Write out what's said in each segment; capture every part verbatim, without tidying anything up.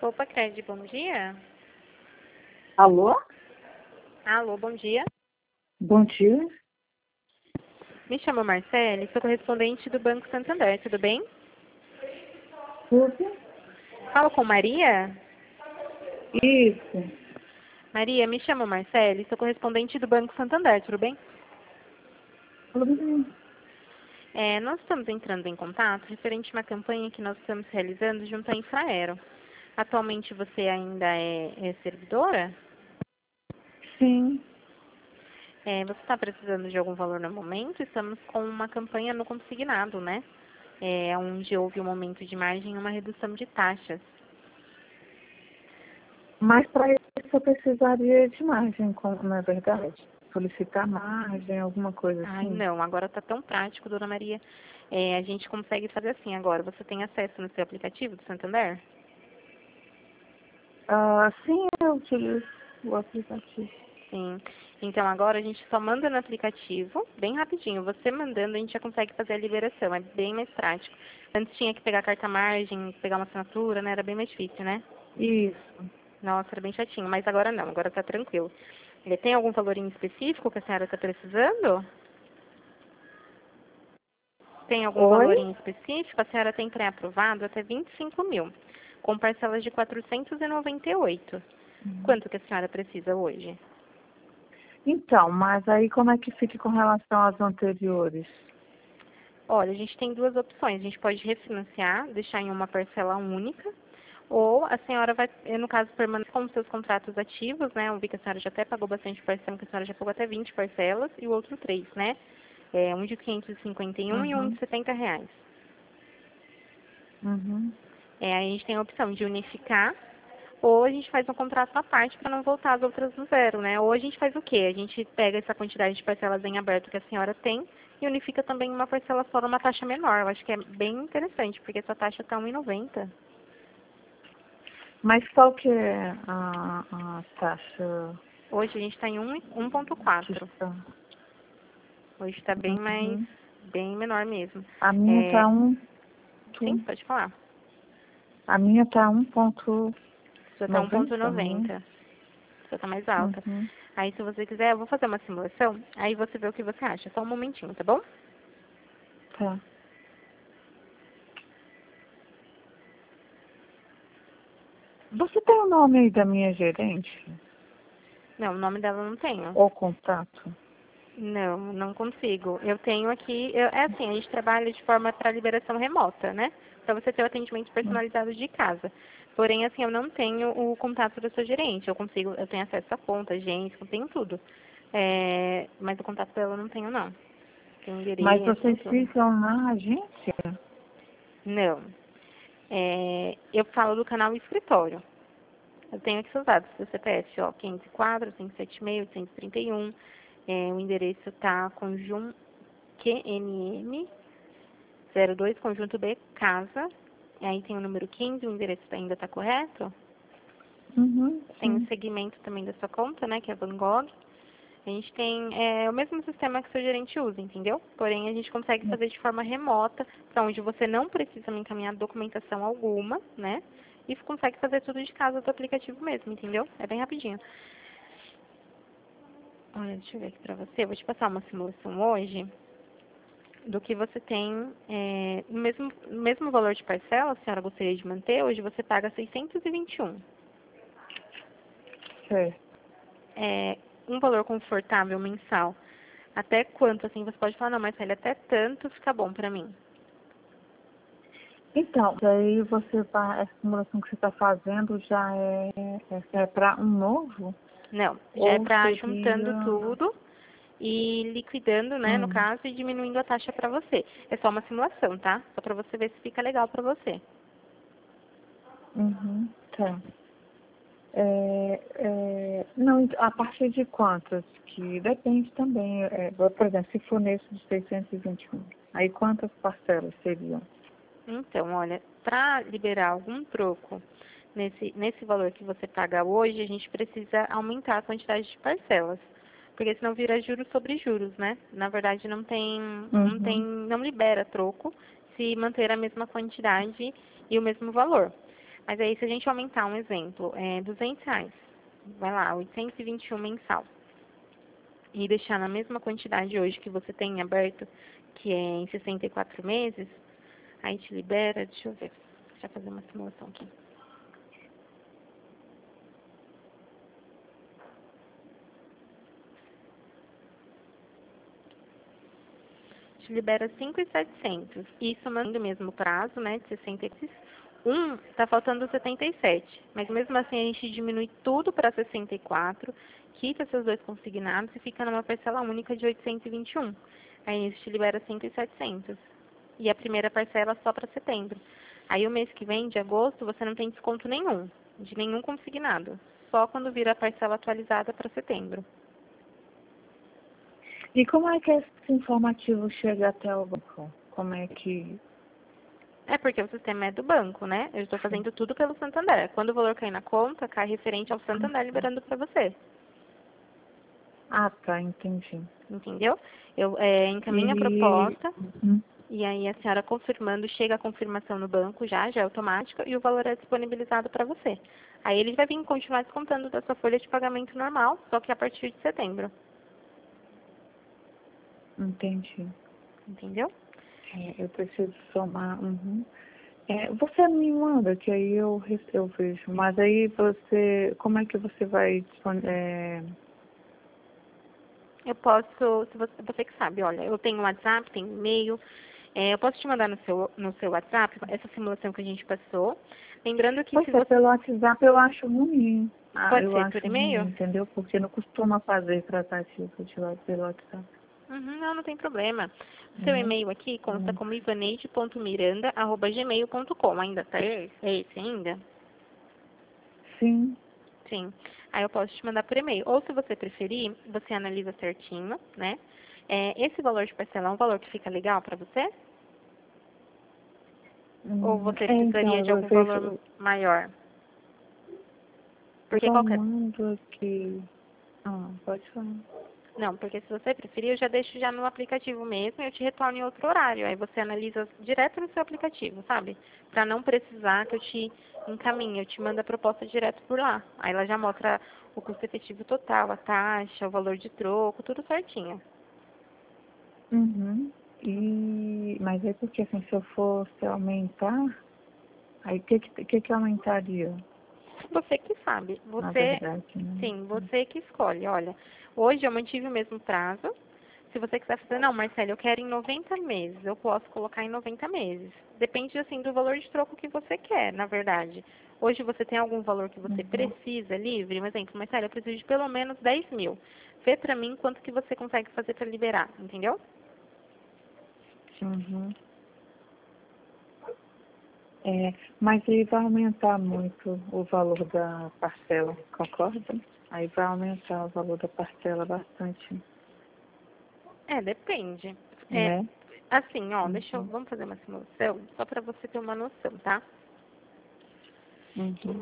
Opa, Cred, bom dia. Alô? Alô, bom dia. Bom dia. Me chamo Marcele, sou correspondente do Banco Santander, tudo bem? Tudo? Falo com Maria? Isso. Maria, me chamo Marcele, sou correspondente do Banco Santander, tudo bem? Tudo bem. É, nós estamos entrando em contato referente a uma campanha que nós estamos realizando junto à Infraero. Atualmente você ainda é, é servidora? Sim. É, você está precisando de algum valor no momento? Estamos com uma campanha no consignado, né? É, onde houve um aumento de margem e uma redução de taxas. Mas para isso eu precisaria de margem, como não é verdade? Solicitar margem, alguma coisa Ai, assim. não, agora está tão prático, dona Maria. É, a gente consegue fazer assim agora. Você tem acesso no seu aplicativo do Santander? Ah, sim, eu utilizo o aplicativo. Sim. Então agora a gente só manda no aplicativo, bem rapidinho. Você mandando, a gente já consegue fazer a liberação. É bem mais prático. Antes tinha que pegar a carta margem, pegar uma assinatura, né? Era bem mais difícil, né? Isso. Nossa, era bem chatinho, mas agora não, agora tá tranquilo. Eh, Tem algum valor em específico que a senhora está precisando? Tem algum valor Oi? em específico? A senhora tem pré-aprovado até vinte e cinco mil, com parcelas de quatrocentos e noventa e oito. Quanto que a senhora precisa hoje? Então, mas aí como é que fica com relação às anteriores? Olha, a gente tem duas opções. A gente pode refinanciar, deixar em uma parcela única, ou a senhora vai, eh, no caso, permanecer com os seus contratos ativos, né? Eu vi que a senhora já até pagou bastante parcela, que a senhora já pagou até vinte parcelas, e o outro três, né? É, um de quinhentos e cinquenta e um e um Uhum. de setenta reais. Uhum. É, aí a gente tem a opção de unificar, ou a gente faz um contrato à parte para não voltar as outras do zero, né? Ou a gente faz o quê? A gente pega essa quantidade de parcelas em aberto que a senhora tem e unifica também uma parcela só numa taxa menor. Eu acho que é bem interessante, porque essa taxa está um e noventa. Mas qual que é a, a taxa Hoje a gente está em um que um ponto quatro. está? Hoje está bem mais, Uhum. bem menor mesmo. A minha É, tá um, sim, pode falar. a minha tá um ponto Já está um ponto noventa, né? noventa. Já está mais alta. Uhum. Aí, se você quiser, eu vou fazer uma simulação, aí você vê o que você acha. Só um momentinho, tá bom? Tá. Você tem o nome aí da minha gerente? Não, o nome dela eu não tenho. Ou contato? Não, não consigo. Eu tenho aqui, eu- é assim, a gente trabalha de forma para liberação remota, né? Para você ter o atendimento Hum. personalizado de casa. Porém, assim, eu não tenho o contato da sua gerente. Eu consigo, eu tenho acesso à conta, agência, eu tenho tudo. É, mas o contato dela eu não tenho, não. Tem Mas endereço, tem vocês tudo. ficam na agência? Não. É, eu falo do canal escritório. Eu tenho aqui seus dados, seu C P F, ó, quinhentos e quatro, cento e setenta e seis, oitocentos e trinta e um. É, o endereço tá conjun Q N M zero dois, conjunto B, casa. E aí tem o número quinze, o endereço ainda está correto. Uhum, Tem o sim. segmento também da sua conta, né, que é Van Gogh. A gente tem é, o mesmo sistema que o seu gerente usa, entendeu? Porém, a gente consegue fazer de forma remota, para onde você não precisa me encaminhar documentação alguma, né? E consegue fazer tudo de casa do aplicativo mesmo, entendeu? É bem rapidinho. Olha, deixa eu ver aqui pra você. Eu vou te passar uma simulação hoje do que você tem é, no mesmo, no mesmo valor de parcela, a senhora gostaria de manter, hoje você paga seiscentos e vinte e um. Certo. É um valor confortável mensal. Até quanto, assim, você pode falar, não, mas até tanto fica bom pra mim. Então, daí você vai, essa simulação que você está fazendo já é, essa é para um novo? Não, já é Ou pra juntando seria... tudo e liquidando, né, no Hum, caso, e diminuindo a taxa pra você. É só uma simulação, tá? Só pra você ver se fica legal pra você. uhum, tá. É, é, não, a partir de quantas? Que depende também. É, por exemplo, se for nesse de seiscentos e vinte e um, aí quantas parcelas seriam? Então, olha, para liberar algum troco nesse, nesse valor que você paga hoje, a gente precisa aumentar a quantidade de parcelas. Porque senão vira juros sobre juros, né? Na verdade, não tem, não tem, Uhum, não libera troco se manter a mesma quantidade e o mesmo valor. Mas aí, se a gente aumentar um exemplo, é duzentos reais, vai lá, oitocentos e vinte e um mensal, e deixar na mesma quantidade hoje que você tem aberto, que é em sessenta e quatro meses, aí te libera, deixa eu ver, deixa eu fazer uma simulação aqui. Te libera cinco mil e setecentos. Isso mantendo o mesmo prazo, né, de sessenta e seis. Um, tá faltando setenta e sete. Mas mesmo assim a gente diminui tudo para sessenta e quatro, quita seus dois consignados e fica numa parcela única de oitocentos e vinte e um. Aí isso te libera cinco mil e setecentos. E a primeira parcela só para setembro. Aí o mês que vem, de agosto, você não tem desconto nenhum, de nenhum consignado. Só quando vira a parcela atualizada para setembro. E como é que esse informativo chega até o banco? Como é que... É porque o sistema é do banco, né? Eu estou fazendo tudo pelo Santander. Quando o valor cair na conta, cai referente ao Santander liberando para você. Ah, tá, entendi. Entendeu? Eu é, encaminho a E... proposta Uhum. e aí a senhora confirmando, chega a confirmação no banco já, já é automática, e o valor é disponibilizado para você. Aí ele vai vir continuar descontando da sua folha de pagamento normal, só que a partir de setembro. Entendi. Entendeu? É, eu preciso somar. Uhum. É, você me manda, que aí eu, re- eu vejo. Mas aí você. Como é que você vai. dispon- É, Eu posso, se você, você que sabe, olha, eu tenho WhatsApp, tenho e-mail, é, eu posso te mandar no seu, no seu WhatsApp essa simulação que a gente passou. Lembrando que pois se é, você... pelo WhatsApp eu acho ruim. Ah, Pode eu ser por acho ruim, e-mail? entendeu? Porque não costuma fazer tratativa de lá pelo WhatsApp. Uhum, não, não tem problema. Seu Né? e-mail aqui consta Hum. como ivaneide ponto miranda arroba gmail ponto com. Ainda tá esse? É esse ainda? Sim. Sim. Aí eu posso te mandar por e-mail. Ou se você preferir, você analisa certinho, né? É, esse valor de parcela é um valor que fica legal para você? Ou Hum, você é, então, precisaria de eu algum valor vejo. maior? Porque Só qualquer... mando aqui. Ah, pode falar. Não, porque se você preferir, eu já deixo já no aplicativo mesmo e eu te retorno em outro horário. Aí você analisa direto no seu aplicativo, sabe? Pra não precisar que eu te encaminhe, eu te mando a proposta direto por lá. Aí ela já mostra o custo efetivo total, a taxa, o valor de troco, tudo certinho. Uhum. E, mas é porque assim, se eu fosse aumentar, aí o que, que, que que aumentaria, Você que sabe. na Você, verdade, né? sim, você que escolhe. Olha, hoje eu mantive o mesmo prazo. Se você quiser fazer, não, Marcelo, eu quero em noventa meses, eu posso colocar em noventa meses. Depende, assim, do valor de troco que você quer, na verdade. Hoje você tem algum valor que você Uhum. precisa livre? Um exemplo, Marcelo, eu preciso de pelo menos dez mil. Vê pra mim quanto que você consegue fazer pra liberar, entendeu? Uhum. É, mas aí vai aumentar muito o valor da parcela, concorda? Aí vai aumentar o valor da parcela bastante, É, depende. É, né? assim, ó, deixa eu, Uhum. vamos fazer uma simulação, só pra você ter uma noção, tá? Uhum.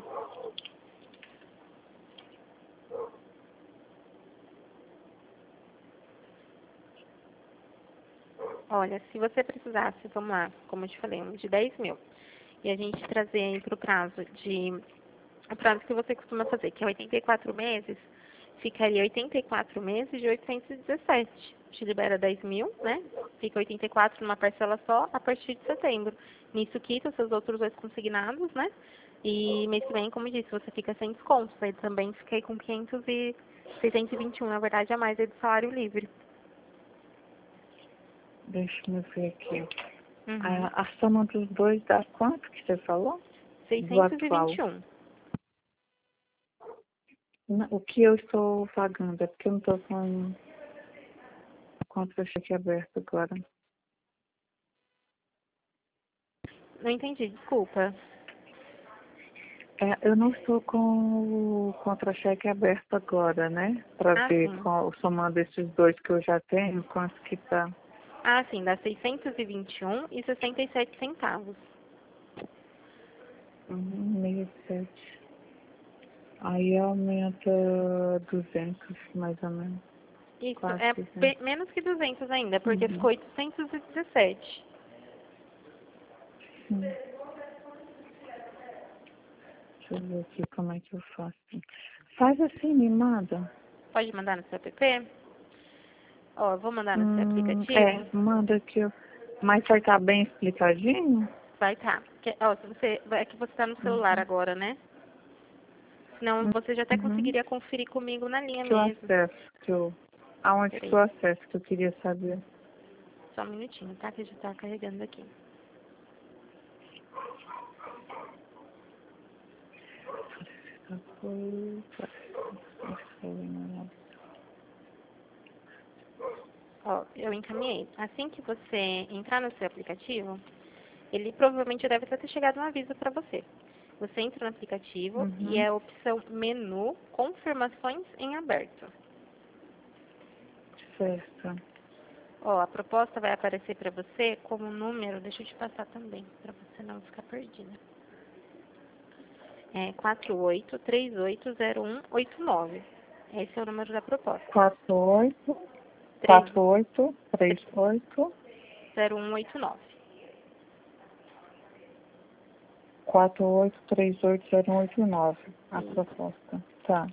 Olha, se você precisasse, vamos lá, como eu te falei, um de dez mil, e a gente trazer aí para o prazo de, o prazo que você costuma fazer, que é oitenta e quatro meses, ficaria oitenta e quatro meses de oitocentos e dezessete. Te libera dez mil, né? Fica oitenta e quatro numa parcela só a partir de setembro. Nisso quita os seus outros dois consignados, né? E mês que vem, como eu disse, você fica sem desconto. Aí também fiquei com quinhentos e seiscentos e vinte e um, na verdade, a mais aí do salário livre. Deixa eu ver aqui. Uhum. A, a soma dos dois dá quanto que você falou? Do seiscentos e vinte atual. e um. Não, o que eu estou pagando é porque eu não estou com contra-cheque aberto agora. Não entendi, desculpa. É, eu não estou com o contra-cheque aberto agora, né? Para Ah, ver, sim. qual, somando esses dois que eu já tenho, quanto que tá. Ah, sim, dá seiscentos e vinte e um e sessenta e sete centavos. Uhum, sessenta e sete. Aí aumenta duzentos, mais ou menos. Isso, Quase é pe- duzentos. menos que duzentos ainda, porque ficou Uhum. oitocentos e dezessete. Sim. Deixa eu ver aqui como é que eu faço. Faz assim, me manda. Pode mandar no seu app? Ó, eu vou mandar no seu Hum, aplicativo. é, manda aqui. eu- Mas vai estar bem explicadinho? Vai tá. Que- Ó, se você, é que você tá no celular Uhum. agora, né? Senão você já até Uhum. conseguiria conferir comigo na linha Que eu mesmo. acesso, que eu... Aonde que Peraí, eu acesso, que eu queria saber. só um minutinho, tá? Que já tá carregando aqui. Foi... Ó, eu encaminhei. Assim que você entrar no seu aplicativo, ele provavelmente deve ter chegado um aviso para você. Você entra no aplicativo e é Uhum. a opção menu confirmações em aberto. Certo. Ó, a proposta vai aparecer para você como número, deixa eu te passar também, para você não ficar perdida. É quatro oito três oito zero um oito nove. Esse é o número da proposta. quatro oito, três quatro oito, três oito, zero um oito nove. quatro oito, três oito, zero um oito nove. A Isso. proposta. Tá.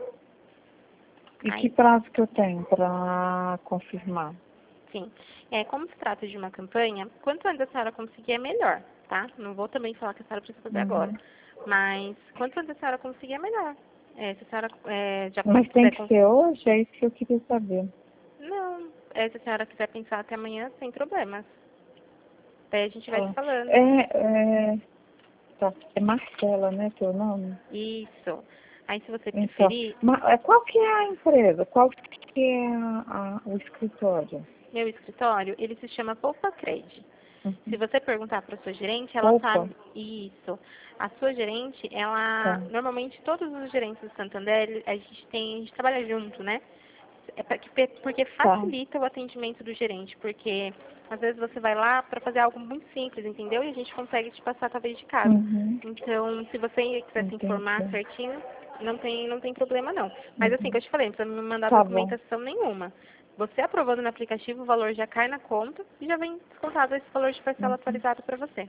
E Aí, que prazo que eu tenho para confirmar? sim. É, como se trata de uma campanha, quanto antes a senhora conseguir é melhor, tá? Não vou também falar que a senhora precisa fazer agora. Uhum. Mas quanto antes a senhora conseguir é melhor. É, se a senhora é, já Mas tem quiser... que con- ser hoje? É isso que eu queria saber. Não, é, se a senhora quiser pensar até amanhã, sem problemas. Daí a gente vai se Tá. falando. É, é, tá. É Marcela, né, teu nome? Isso. Aí se você Então, preferir, ma- é, qual que é a empresa? Qual que é a, a- o escritório? meu escritório, ele se chama Poupa Cred. Se Uhum. você perguntar para sua gerente, ela Opa, sabe isso. A sua gerente, ela, tá. normalmente todos os gerentes do Santander, a gente tem, a gente trabalha junto, né? É pra que- porque Tá. facilita o atendimento do gerente, porque às vezes você vai lá para fazer algo muito simples, entendeu? E a gente consegue te passar talvez de casa. Uhum. Então, se você quiser se informar Entendi. certinho, não tem, não tem problema não. Mas assim, que Uhum. eu te falei, não precisa me mandar Tá bom. documentação nenhuma. Você aprovando no aplicativo, o valor já cai na conta e já vem descontado esse valor de parcela Uhum. atualizado para você.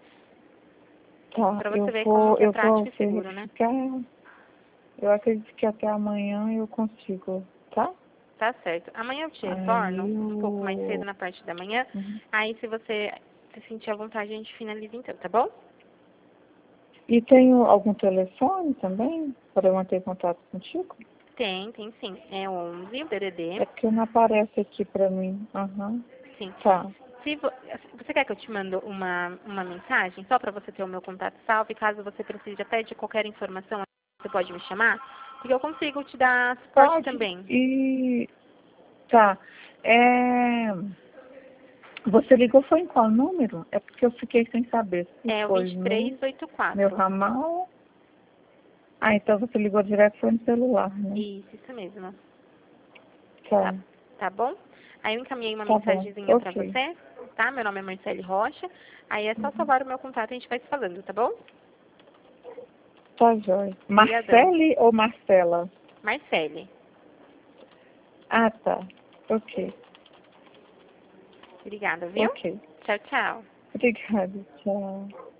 Tá, Para eu você ver como vou, que é eu vou prático e seguro, né? verificar. Eu acredito que até amanhã eu consigo, tá? Tá certo. Amanhã eu te retorno, Aí um pouco mais cedo eu... na parte da manhã. Uhum. Aí, se você se sentir à vontade, a gente finaliza então, tá bom? E tenho algum telefone também para eu manter contato contigo? Tem, tem sim. É onze, o D D D. É porque não aparece aqui para mim. Aham. Sim. Tá. Se vo- você quer que eu te mande uma, uma mensagem, só para você ter o meu contato salvo, e caso você precise até de qualquer informação, você pode me chamar? Porque eu consigo te dar suporte Pode. também. E tá. É... Você ligou foi em qual número? É porque eu fiquei sem saber se É o foi no meu vinte e três oitenta e quatro. ramal. Ah, então você ligou direto foi no celular, né? Isso, isso mesmo. Tá. Tá, tá bom? Aí eu encaminhei uma Tá bom. mensagenzinha para Ok. você, tá? Meu nome é Marcele Rocha. Aí é só Uhum. salvar o meu contato e a gente vai se falando, tá bom? Tá jóia. Obrigadão. Marcele ou Marcela? Marcele. Ah, tá. Ok. Obrigada, viu? Ok. Tchau, tchau. Obrigada. Tchau.